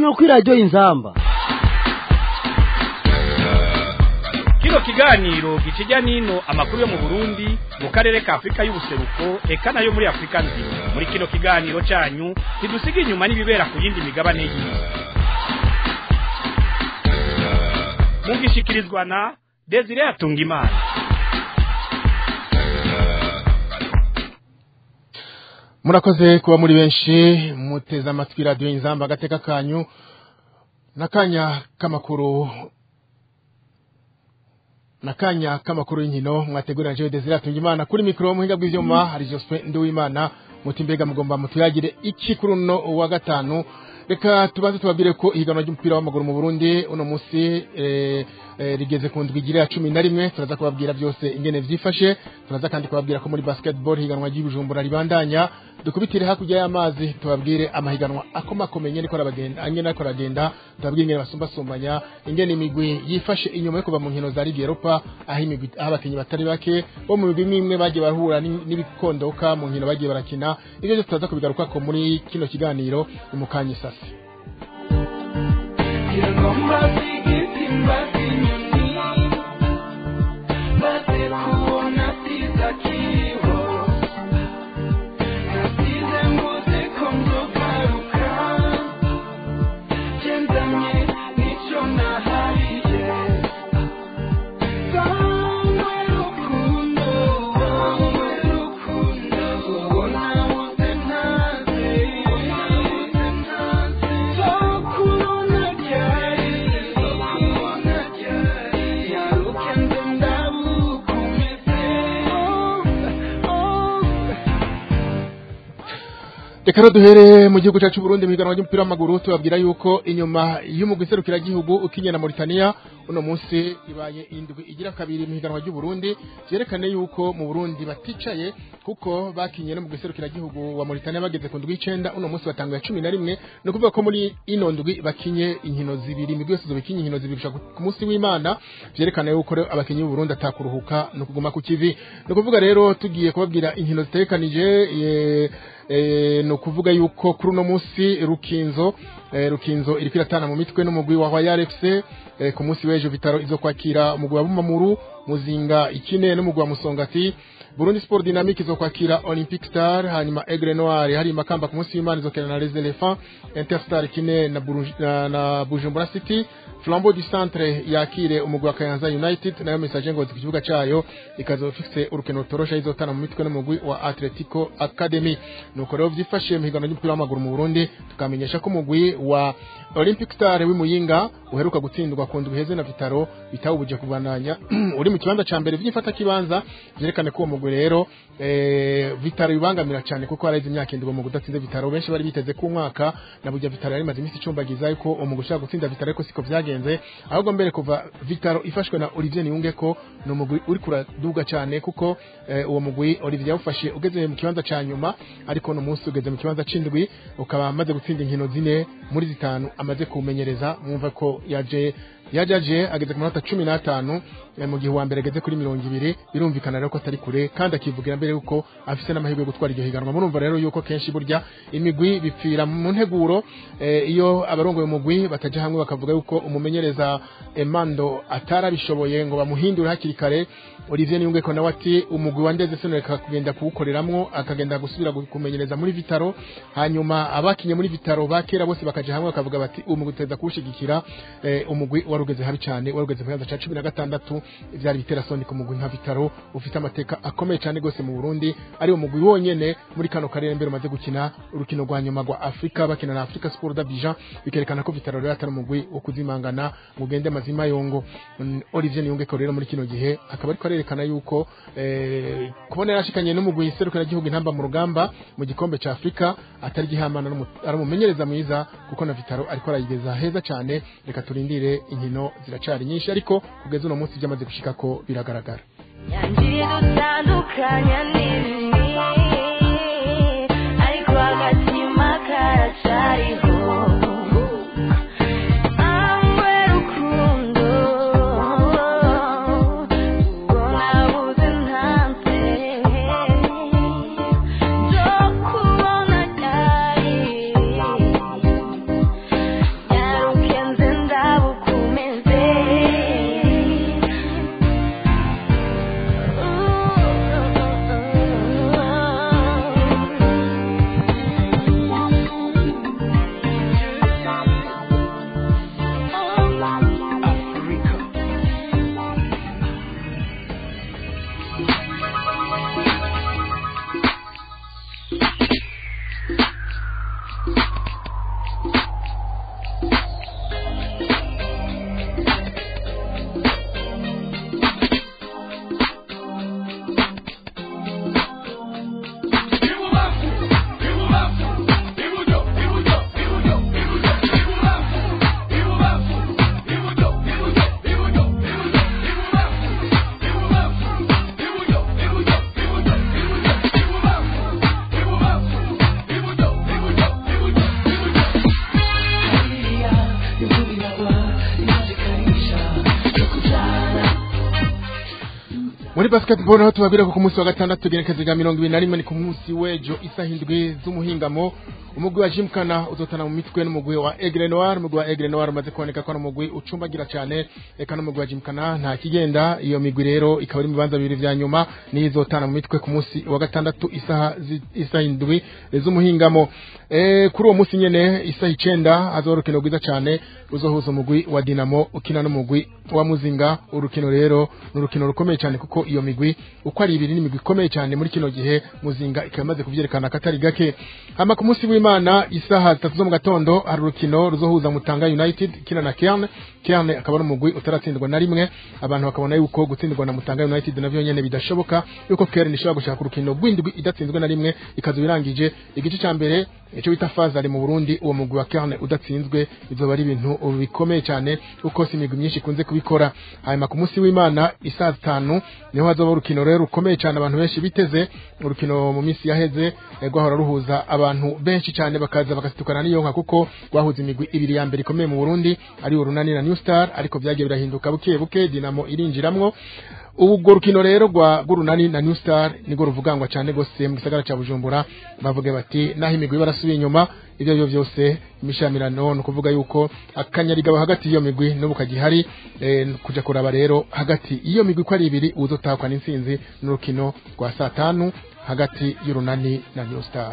ikiganiro kuri radio Inzamba. Kino kiganiro gikijya nino amakuru yo mu Burundi mu karere ka Afrika y'ubuseruko eka nayo muri Afrika nzima. Muri kino kiganiro cyanyu ntidusiga inyuma n'ibibera ku yindi migabane y'isi. Mugishikirizwa na Desire Atungimana. Murakoze kuba muri benshi muteza amatwi radio Inzamba agateka kanyu nakanya kamakuru y'inkino mwategurira je Desire Atungimana kuri mikro muhinga bw'ivyuma hari Joseph Nduwimana mutimbega mugomba mutuyagire iki kuri no wa gatanu. Reka tubanze tubabwire ko ihiganwa ry'umupira w'amaguru mu Burundi uno musi rigeze ku ndwi igira 11. Turaza kubabwira byose ingene vyifashe, turaza kandi kubabwira ko muri basketball higanwa ry'Ibujumbura ribandanya. Dukubitire hakujya y'amazi tubabwire amahiganwa akomakomenye niko arabagenda angene nako aragenda, tubabwire ingene basumbasumbanya ingene imigwi yifashe inyuma yo kuba mu nkino za Ligue Europa, aho imigwi abakenyi batari bake bo mu migwi imwe bagiye bahura n'ibikondoka mu nkino bagiye barakina. Ibyo byo turaza kubigaruka ko muri kino kiganiro umukanye sasa. Reka duhere mu gihugu cyacu Burundi mu higanwa ry'umupira w'amaguru tubabwira yuko inyuma y'umugwi serukira gihugu ukinya na Mauritania uno munsi ibaye indwi igira kabiri mu higanwa ry'u Burundi. Yerekane yuko mu Burundi baticaye kuko bakinye no mu giserukira gihugu wa Mauritania bageze ku ndwi 9 uno munsi batanguye 11. No kuvuga ko muri ino ndwi bakinye inkino zibiri imigwi yose zobikinye inkino zibiri ku munsi w'Imana. Yerekane yuko abakinyi b'u Burundi atakuruhuka no kuguma ku kivi. No kuvuga rero tugiye kubabwira inkino zitekanije no kuvuga yuko kuri uno munsi Rukinzo iri kwiratana mu mitwe n'umugwi wa Royal FC. Ku munsi w'ejo Vitaro izo kwakira umugwi wa Bumamuru, Muzinga ikine n'umugwi wa Musongati. Burundi Sport Dynamique izo kwakira Olympic Star, hanyuma Aigle Noir hari Makamba ku munsi w'Imana izo kena na Les Elephants. Interstar ikine na Bujumbura City. Flambeau du Centre yakire umugwi wa Kayanza United, nayo Message ngo ku kibuga cyayo ikazofixe urukino torosha izotana mu mitwe n'umugwi wa Atletico Academy. Nuko rero vyifashe mu higanwa ry'umupira w'amaguru mu Burundi tukamenyesha ko umugwi wa Olympic Star w'Imuyinga uheruka gutsindwa ku ndwi heze na Vitaro bitawubuje kubananya uri mu kibanza ca mbere vyifata kibanza. Vyerekane ko umugwi rero Vitaro bibangamira cyane kuko arayize imyaka indwi mu gudatsinze Vitaro. Benshi bari biteze ku mwaka na burya Vitaro yari maze imisi icumbagiza yuko umugwi ushaka gutsinda Vitaro ko siko vyagenze, ahubwo mbere kuva Vitaro ifashwe na Olivier Niyunge ko no mugwi uri kuraduga cyane kuko uwo mugwi Olivier yawufashe ugeze mu kibanza ca nyuma, ariko no munsi ugeze mu kibanza c'indwi ukaba amaze gutsinda inkino zine muri zitanu amaze kumenyereza. Mwumva ko yajaje ageze ku minota 15 mu gihe wa mbere ageze kuri 20. Birumvikana rero ko atari kure kandi akivugira mbere yuko afise n'amahirwe yo gutwara iryo higanwa. Murumva rero yuko kenshi burya imigwi bipfira mu nteguro iyo abarongoye umugwi bataje hamwe bakavuga yuko umumenyereza Emando atarabishoboye ngo bamuhindure hakiri kare. Olivier Niyunge ko nawe ati umugwi wa Ndeze Senereka kugenda kuwukoreramwo akagenda gusubira kumenyereza muri Vitaro, hanyuma abakinye muri Vitaro bakera bose bakaje hamwe bakavuga bati umugwi uteza kuwushigikira. Umugwi warugeze habi cyane, warugeze mu 16 ivyari bitera soni ku mugwi nka Vitaro ufite amateka akomeye cyane gose mu Burundi, ari umugwi wonyene muri kano karere mbere umaze gukina urukino rwa nyuma rwa Afrika bakina na Africa Sport d'Abidjan. Bikerekana ko Vitaro rero atari umugwi wo kuzimangana mu gende mazima yongo. Olivier Niyunge ko rero muri kino gihe akaba ariko arerekana yuko kubona yashikanye n'umugwi serukira gihugu intamba mu rugamba mu gikombe ca Afrika atari gihamana aramumenyereza mwiza kuko na Vitaro ariko arayigeza heza cyane. Reka turindire inkino ziracari nyinshi ariko kugeza uno munsi byamaze gushika ko biragaragara. Yanjiri dutandukanya n'ibindi ariko agatima karacariho. basketball naho tubabwira ko ku munsi wa gatandatu gerekezo ga 21 ni ku munsi wejo isaha 7 z'umuhingamo umugwi wa Jimkana uzotana mu mitwe n'umugwi wa Aigle Noir umugwi wa Aigle Noir umaze kuboneka ko n'umugwi ucumbagira cyane eka n'umugwi wa Jimkana nta kigenda iyo migwi rero ikaba ari mu bibanza bibiri vya nyuma nizotana mu mitwe ku munsi wa gatandatu isaha 7 z'umuhingamo kuri uwo munsi nyene isaha 9 azorukino gwiza cyane uzohuza umugwi wa Dinamo ukina n'umugwi wa Muzinga urukino rero n'urukino rukomeye cyane kuko iyo migwi uko ari ibiri n'imigwi ikomeye cyane muri kino gihe Muzinga ikamaze kuvyerekana katari gake hama ku munsi w'Imana isaha 3 zo mu gatondo hari urukino ruzohuza Mutanga United kina na Kerne akaba ari umugwi utaratsindwa na rimwe abantu bakabona yuko gutsindwa na Mutanga United navyo nyene bidashoboka yuko Kerne ishobora gushaka urukino rw'indwi idatsinzwe na rimwe ikazo birangije igice ca mbere ico bita Fazari mu Burundi uwo mugwi wa Kerne udatsinzwe izoba ari ibintu bikomeye cyane uko simigwi myinshi kunze kubikora hanyuma ku munsi w'Imana isaha 5 niho hazoba urukino rero rukomeye cyane abantu benshi biteze urukino mu minsi yaheze gwahora ruhuza abantu benshi cyane bakaza bakasitukana niyo nka kuko gwahuza imigwi ibiri ya mbere ikomeye mu Burundi ari urunani na New Star ariko byagiye birahinduka buke Dinamo irinjiramwo ubwo rukino rero gwa gurunani na New Star nigo ruvugangwa cyane gose mu gisagara ca Bujumbura bavuge bati naho imigwi barasubiye inyuma ibyo byose imishamirano no kuvuga yuko akanyariga hagati iyo migwi no bukagihari kuja kuraba rero hagati iyo migwi ko ari ibiri uzotakwa n'insinzi n'urukino rwa saa 5 hagati y'urunani na New Star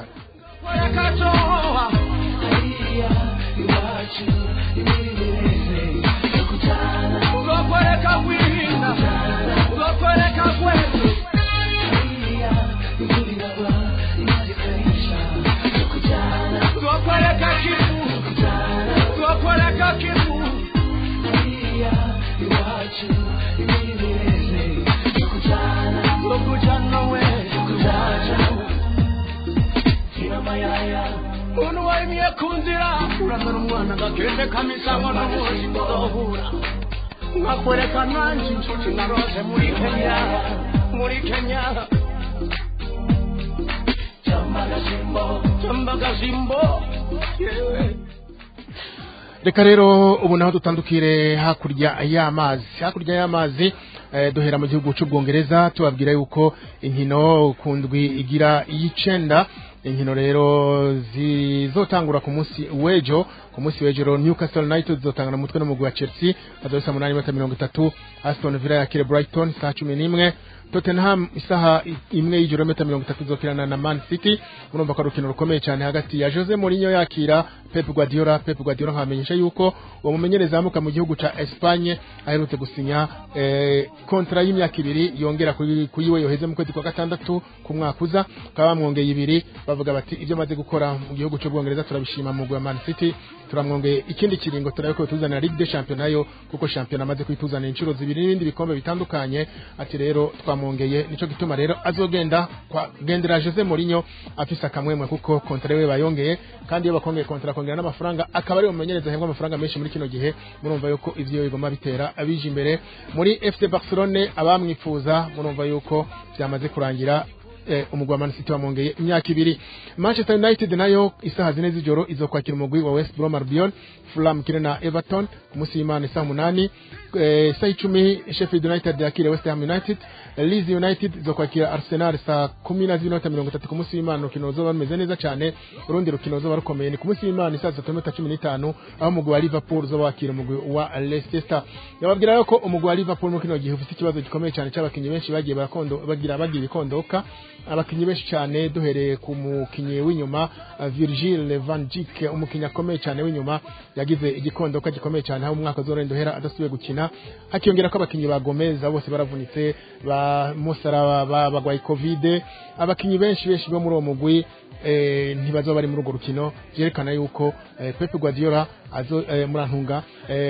kundira uramara umwana gakende kamisangwa n'umushindorohura nkakwereka nanjye inshuti narose muri Kenya Chambaga Jimbo reka rero ubu naho dutandukire hakurya y'amazi duhera mu gihugu cy'Ubwongereza tubabwira yuko inkino kundwi igira y'icenda inkino rero zizotangura ku munsi wejo Newcastle United zotangana mutwe n'umugwi wa Chelsea azosa 8:30 Aston Villa yakire Brighton saa 11 Tottenham isaha 1:30 zokirana na Man City urumva ko rukino rukomeye cyane hagati ya Jose Mourinho yakira Pep Guardiola nkamenyesha yuko uwo mumenyereza amuka mu gihugu ca Espagne aherutse gusinya kontra y'imyaka 2 yongera kuyiwe yoheze mu kwezi kwa gatandatu ku mwaka uza kaba mwongeye 2 bavuga bati ibyo maze gukora mu gihugu cy'Ubwongereza turabishima mu gwa Man City turamwongeye ikindi kiringo turabiko tuzana Ligue des Champions nayo kuko champion amaze kwituzana inshuro zibiri n'ibindi bikombe bitandukanye ati rero twamwongeye nico gituma rero azogenda kwa gendera Jose Mourinho afisa kamwemwe kuko kontra we bayongeye kandi iyo bakongeye kontra kongera n'amafaranga akaba ari umumenyereza hembwa amafaranga menshi muri kino gihe murumva yuko ivyo bigoma bitera abije imbere muri FC Barcelone abamwifuza murumva yuko byamaze kurangira umugwi wa Man City wamongeye imyaka 2 Manchester United nayo isaha 4 z'ijoro izokwakira umugwi wa West Brom Albion Fulham kire na Everton ku munsi w'Imana isaha 8 saa 10 Sheffield United yakire West Ham United Leeds United izokwakira Arsenal saa 10:30 ku munsi w'Imana rukino zoba bameze neza cyane urundi rukino zoba rukomeye ni ku munsi w'Imana isaha 3:15 aho umugwi wa Liverpool zoba wakira umugwi wa Leicester yababwira yuko umugwi wa Liverpool mu kino gihe ufite ikibazo gikomeye cyane cy'abakinyi benshi bagiye bagira bikondoka abakinyi benshi cyane duhereye ku mukinyi w'inyuma Virgil van Dijk umukinyi akomeye cyane w'inyuma yagize igikondoka gikomeye cyane aho umwaka zorendo hera adasubiye gukina hakiyongera ko abakinyi ba Gomez bose baravunitse ba Musara bagwaye covid abakinyi benshi bo muri uwo mugwi ntibazo bari muri urwo rukino byerekana yuko Pep Guardiola murantunga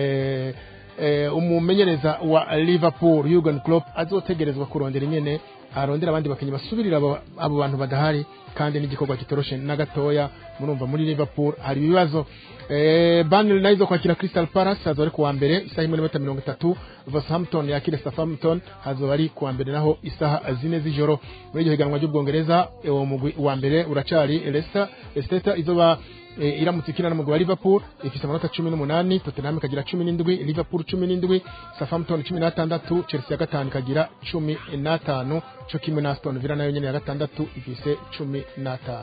umumenyereza wa Liverpool Jurgen Klopp azotegerezwa kurondera nyene arondera abandi bakinyi basubirira abo bantu badahari kandi n'igikorwa kitoroshe na gatoya murumva muri Liverpool hari ibibazo Burnley nayo kwakira Crystal Palace hazo ari kuwa mbere isaha 1:30 Wolverhampton yakira Southampton hazo ari kuwa mbere naho isaha 4 z'ijoro muri iryo higanwa ry'ubwongereza uwo mugwi wa mbere uracari Leicester izoba iramutse ikina n'umugwi wa Liverpool ifise amanota 18 Tottenham kagira 17 Liverpool 17 Southampton 16 Chelsea ya gatanu kagira 15 cyo kimwe na Aston Villa nayo nyene ya gatandatu ifise 15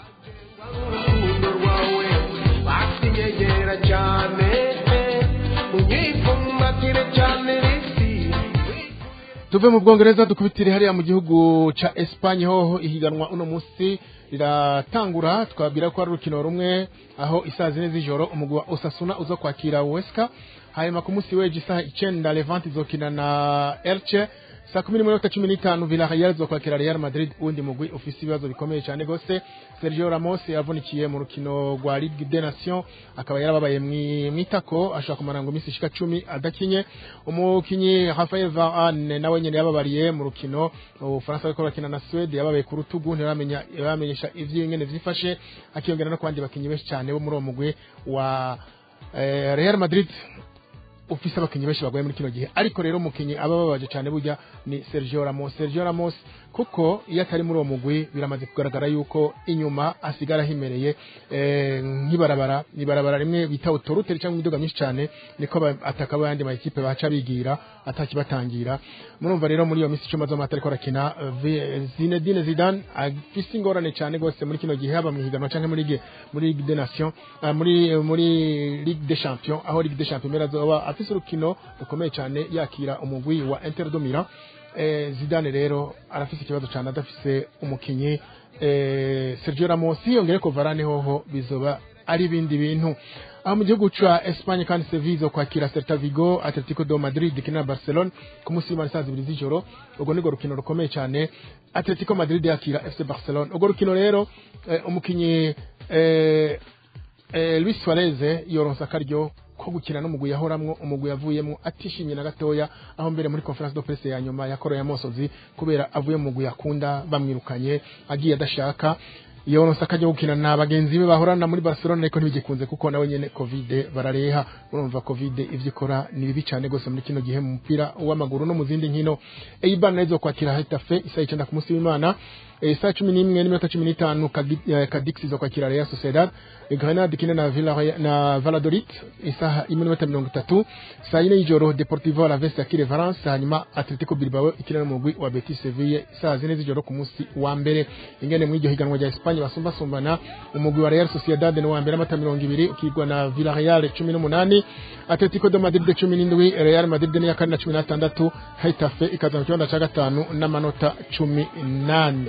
tuve mu bwongereza dukubitire hariya mu gihugu ca Espagne hoho ihiganwa uno musi riratangura twabwira ko ari urukino rumwe aho isaha 4 z'ijoro umugwi wa Osasuna uzo kwakira Huesca hanyuma ku musi weje isaha 9 Levante izokina na Elche saa 10:15 Villarreal zo kwakira Real Madrid undi mugwi ufise ibibazo bikomeye cyane gose Sergio Ramos yavunikiye mu rukino rwa Ligue des Nations akaba yarababaye mwitako ashaka kumarango imisi shika 10 adakinye umukinyi Rafael Varane nawe nyene yababariye mu rukino Ufaransa ariko bakina na Sweden yababaye ku rutugu ntibamenyesha ivy'ingene vyifashe akiyongera no kwandi bakinyi benshi cyane bo muri uwo mugwi wa Real Madrid ufise abakinyi benshi bagoye muri kino gihe ariko rero umukinyi abababaje cyane burya ni Sergio Ramos kuko iyo atari muri uwo mugwi biramaze kugaragara yuko inyuma asigara himereye nk'ibarabara rimwe bita autorité cyangwa imiduga myinshi cyane niko ataka abandi ma equipe baca bigira atakibatangira murumva rero muri iyo misi cyo mazo matari ko rakina Zinedine Zidane afise ingorane cyane gose muri kino gihe haba mu higanwa cyangwa muri Ligue des Nations muri Ligue des Champions aho Ligue des Champions merazoba afise urukino rukomeye cyane yakira umugwi wa Inter de Milan Zidane rero arafise ikibazo cyane adafise umukinyi Sergio Ramos yongere ko Varane hoho bizoba ari bindi bintu aho mu gihugu ca Espagne kandi Sevilla kwakira Celta Vigo Atletico de Madrid kina Barcelona ku musi wa saa 2 z'ijoro ubwo nigo rukino rukomeye cyane Atletico Madrid yakira FC Barcelona ubwo rukino rero umukinyi Luis Suarez yoronsa karyo ko gukina n'umugwi yahoramwo umugwi yavuyemo atishimye na gatoya aho mbere muri conference de presse ya nyuma yakoro ya Mosozi kubera avuye mu mugwi yakunda bamwirukanye agiye adashaka yoronsa akajya gukina na bagenzi be bahorana muri Barcelona ariko ntibigikunze kuko nawe nyene Covid barareha urumva Covid ivyikora ni bibi cyane gose muri kino gihe mu mupira w'amaguru no mu zindi nkino Eibar nazo kwakira Hetafe isaha 9 ku musi w'Imana saa 11:15 Cadix zo kwakira Real Sociedad Granada kina na Villarreal na Valladolid isaha 1:30 saa 4 y'ijoro Deportivo Alaves yakire Valence hanyuma Atletico Bilbao ikina n'umugwi wa Betis Sevilla saa 4 z'ijoro ku musi wa mbere ingene mu iryo higanwa rya Espagne basumbana umugwi wa Real Sociedad ni wa mbere amata 20 ukigwa na Villarreal 18 Atletico de Madrid 17 Real Madrid ni ya 16 Hetafe ikaza mu kibanza ca gatanu n'amanota 18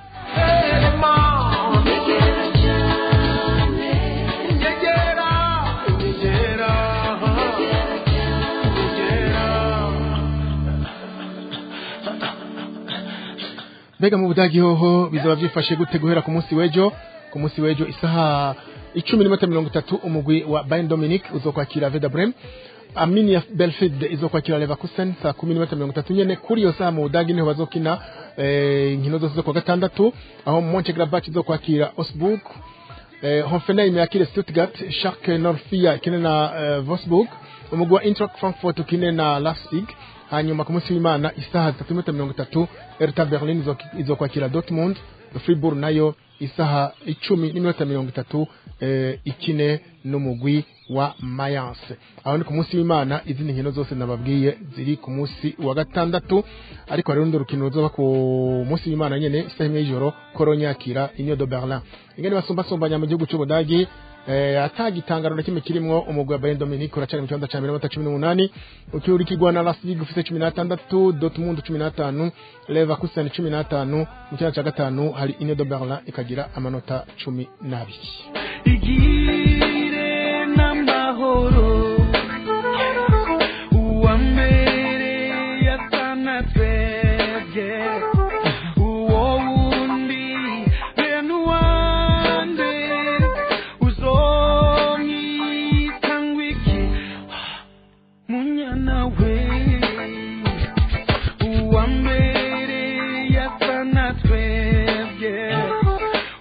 Bega mu Budagi hoho bizaba byifashe gute guhera ku munsi wejo isaha 10:30 umugwi wa Bayern Dominic uzokwakira Werder Bremen Arminia Bielefeld izokwakira Leverkusen saa 10:30 nyene kuri yo saa mu Budagi niho bazokina inkino zose zo kwa gatandatu aho Mönchengladbach izokwakira Augsburg Hoffenheim yakira Stuttgart Schalke 04 ikine na Wolfsburg umugwi wa Eintracht Frankfurt ukine na Leipzig hanyuma ku munsi w'Imana isaha 3:30 Hertha Berlin izokwakira Dortmund Fribourg nayo isaha 10:30 ikine n'umugwi wa Mayence aho ni ku munsi w'Imana izindi nkino zose nababwiye ziri ku munsi wa gatandatu ariko rero ndurukino ruzoba ku munsi w'Imana nyene isaha 1 y'ijoro Cologne yakira Union de Berlin ingene basomba mu gihugu cy'Ubudagi atagitangaro na kimwe kirimwo umugwi wa Bayern Dominic uracari mu kibanza ca 18 ukirikigwa na Leipzig ufite 16 Dortmund 15 Leverkusen 15 mu kibanza ca gatanu hari Union de Berlin ikagira amanota 12 igire n'amahoro uwambere yasanatwebye uwo wundi benuwande uzomwitangwiki munyana we uwambere yasanatwebye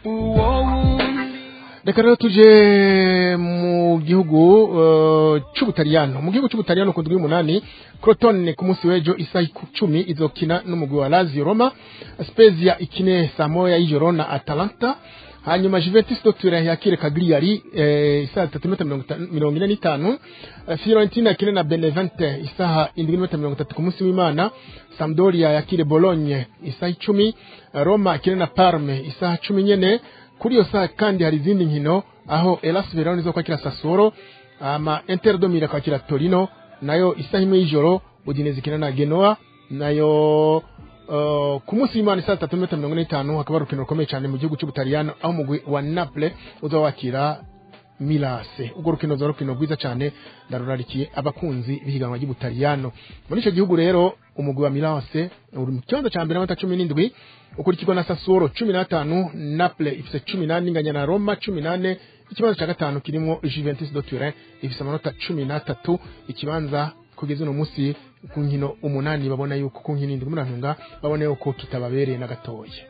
reka rero tuje mu gihugu c'Ubutaliyano. Mu gihugu c'Ubutaliyano ku ndwi y'umunani Crotone ku munsi w'ejo isaha 10 izokina n'umugwi wa Lazio Roma, Spezia ikine saa moya y'ijoro na Atalanta, hanyuma Juventus de Turin yakire Cagliari isaha 3:45, Fiorentina ikine na Benevente isaha 7:30 ku munsi w'Imana, Sampdoria yakire Bologna isaha 10, Roma ikine na Parme isaha 10 nyene. Kuri yo saa kandi hari izindi nkino aho Hellas Verona izokwakira Sassuolo, Inter de Milan kwakira Torino, nayo isaha 1 y'ijoro Udinese ikina na Genoa, nayo ku munsi w'Imana isaha 3:45 hakaba urukino rukomeye cyane mu gihugu cy'Ubutaliyano aho umugwi wa Naples uzawakira Milase. Ubwo rukino rukino rwiza cyane ndarurarikiye abakunzi bihiganwa ry'Ubutaliyano. Muri ico gihugu rero umugwi wa Milase uri mu kibanza ca mbere n'amanota 17, ukurikirwa na Sassuolo 15, Naples ifise 18 inganya na Roma 18, ikibanza ca gatanu kirimo Juventus de Turin ifise amanota 13, ikibanza kugeza no musi ku nkino 8 babona yuko ku nkino 7 murantunga babona yuko kitababereye na gatoye.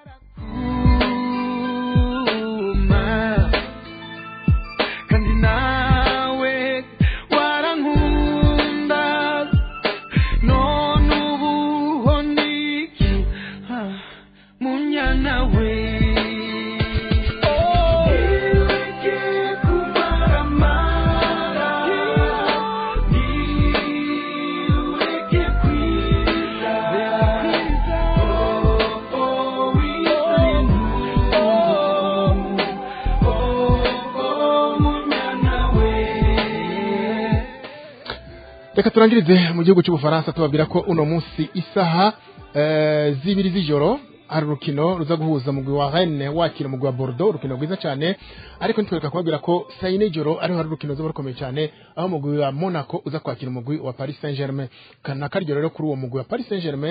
Reka turangirize mu gihugu cy'Ubufaransa tubabwira ko uno munsi isaha 2 z'ijoro hari urukino ruza guhuza umugwi wa Rennes wakira umugwi wa Bordeaux, urukino rwiza cyane, ariko ntitwereka kubabwira ko saa 4 y'ijoro ariho hari urukino ruza rukomeye cyane aho umugwi wa Monaco uza kwakira umugwi wa Paris Saint-Germain. Kana karyo rero kuri uwo mugwi wa Paris Saint-Germain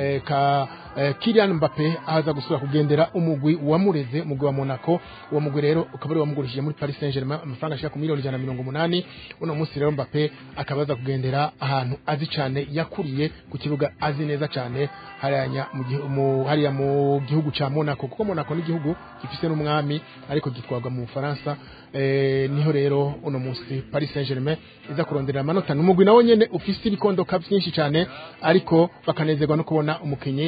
Kylian Mbappé aza gusura kugendera umugwi wa Mureze, umugwi wa Monaco. Uwo mugwi rero ukaba ari wamugurishije muri Paris Saint-Germain amafaranga ashaka ku miliyoni 180. Uno munsi rero Mbappé akabaza kugendera ahantu azi cyane yakuriye ku kibuga azi neza cyane hariya mu gihugu cha Monaco, kuko Monaco ni gihugu gifise n'umwami ariko gitwagwa mu Faransa. Niho rero uno munsi Paris Saint-Germain iza kurondera amanota n'umugwi nawo nyene ufise ibikondo byinshi cyane, ariko bakanezerwa no kubona umukinyi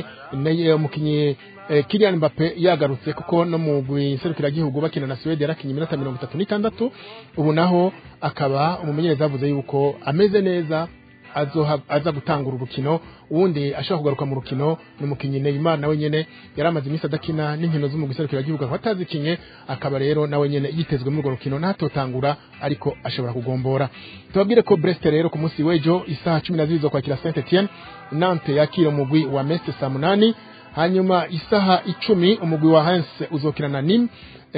Kylian Mbappé yagarutse, kuko no mugwi serukira gihugu bakina na Sweden yarakinye iminota 36. Ubu naho akaba umumenyereza avuze yuko ameze neza aza gutangura urukino. Uwundi ashaka kugaruka mu rukino ni umukinyi Neymar, nawe nyene yaramaze imisi adakina n'inkino zo mu giserukira gihugu atazikinye, akaba rero nawe nyene yitezwe mu rukino natotangura ariko ashobora kugombora. Tubabwire ko Brest rero ku munsi w'ejo isaha 12 zo kwakira Saint-Etienne, Nantes yakira umugwi wa Metz saa 8, hanyuma isaha 10 umugwi wa Reims uzokina na Nîmes,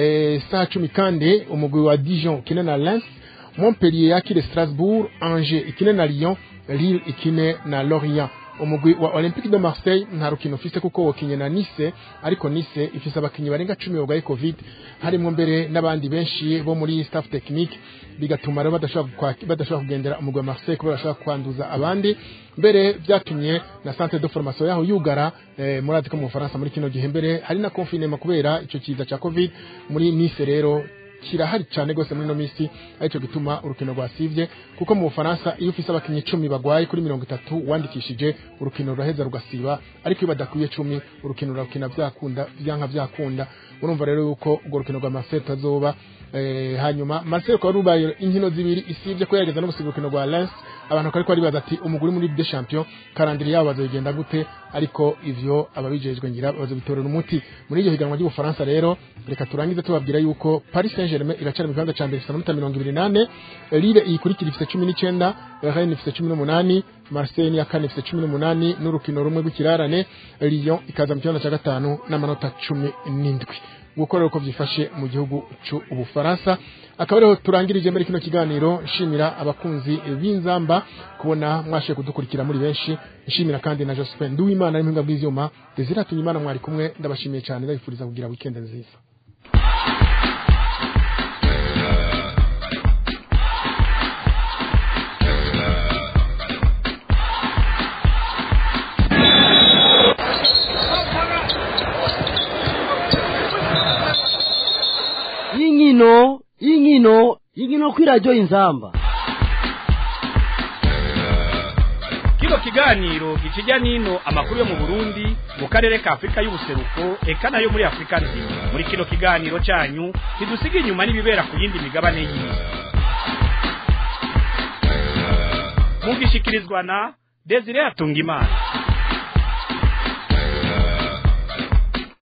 saa 10 kandi umugwi wa Dijon kina na Lens, Montpellier yakire Strasbourg, Angers ikine na Lyon, Lille ikine na Lorient. Umugwi wa Olympique de Marseille nta rukino ufise kuko wokinye na Nice, ariko Nice ifise abakinyi barenga 10 bagwaye Covid, harimo mbere n'abandi benshi bo muri staff technique, bigatuma rero badashobora kugendera umugwi wa Marseille kubera bashaka kwanduza abandi. Mbere byatumye na centre de formation yaho yugara. Murazi ko mu Faransa muri kino gihe mbere hari na confinement kubera ico kiza ca Covid. Muri Nice rero kirahari cyane gose muri no misi, ariko gituma urukino rwasivye, kuko mu Faransa iyo ufise abakinyi 10 bagwaye kuri 30 wandikishije urukino ruraheza rugasiba, ariko iyo badakwiye 10 urukino rukina byakunda. Urumva rero yuko urwo rukino rwa Marseille tazoba hanyuma Marseille ko rubaye inkino zibiri isivye ko yageza no gusiba urukino rwa Lens. Abantu kariko ari baza ati umuguri muri Ligue des Champions calendrier yabo bazogenda gute, ariko ivyo ababijejwe ngira bazobitorera umuti muri iryo higanwa ry'Ubufaransa. Rero reka turangize tubabwira yuko Paris Saint-Germain iracana mu kibanza ca mbere ifite 28, Lille ikurikira ifite 19, Rennes ifite 18, Marseille ya kane ifite 18 n'urukino rumwe rw'ikirarane, Lyon ikaza mu kibanza ca gatanu n'amanota 17. Gukorera uko vyifashe mu gihugu c'Ubufaransa. Akaba rero turangirije muri kino kiganiro. Nshimira abakunzi b'Inzamba kubona mwashe kudukurikira muri benshi. Nshimira kandi na Jospin Nduwimana ari mpinga bw'ivyuma. Desire Tunyimana mwari kumwe, ndabashimiye cyane, ndabifuriza kugira weekend nziza. inkino kuri radio Inzamba. Kino kiganiro gikijya nino amakuru yo mu Burundi mu karere ka Afrika y'ubuseruko eka nayo muri Afrika nzima. Muri kino kiganiro cyanyu ntidusiga inyuma n'ibibera ku yindi migabane y'isi. Mugishikirizwa na Desire Atungimana.